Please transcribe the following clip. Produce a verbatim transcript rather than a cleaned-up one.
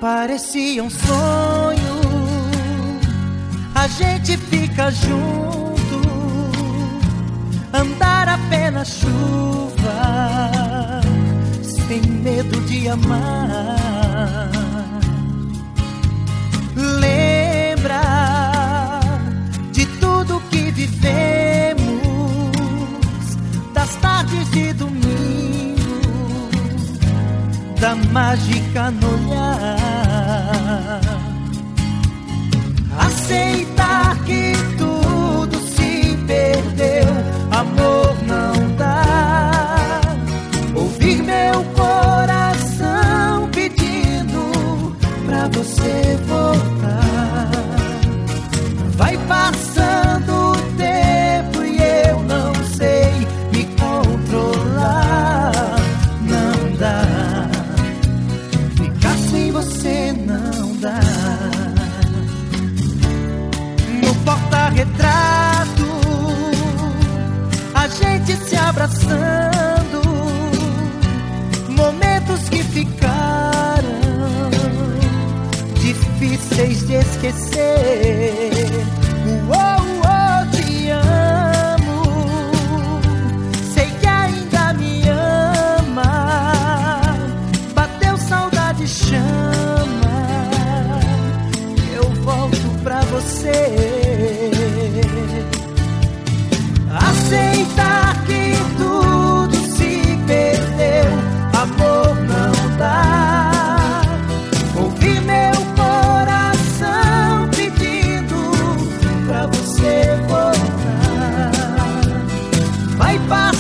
parecia um sonho, a gente fica junto, andar a pé na chuva, sem medo de amar. Lembra de tudo que vivemos, das tardes de domingo, da mágica no olhar. Aceitar que tudo se perdeu, amor não dá. Ouvir meu coração pedindo pra você voltar. Vai passando o tempo e eu não sei me controlar. Não dá, ficar sem você não dá. No porta-retrato, a gente se abraçando, momentos que ficaram difíceis de esquecer. Uou, uou, te amo, sei que ainda me ama. Bateu saudade, chama, eu volto pra você. Aceitar que tudo se perdeu, amor não dá. Ouvir meu coração pedindo pra você voltar. Vai passar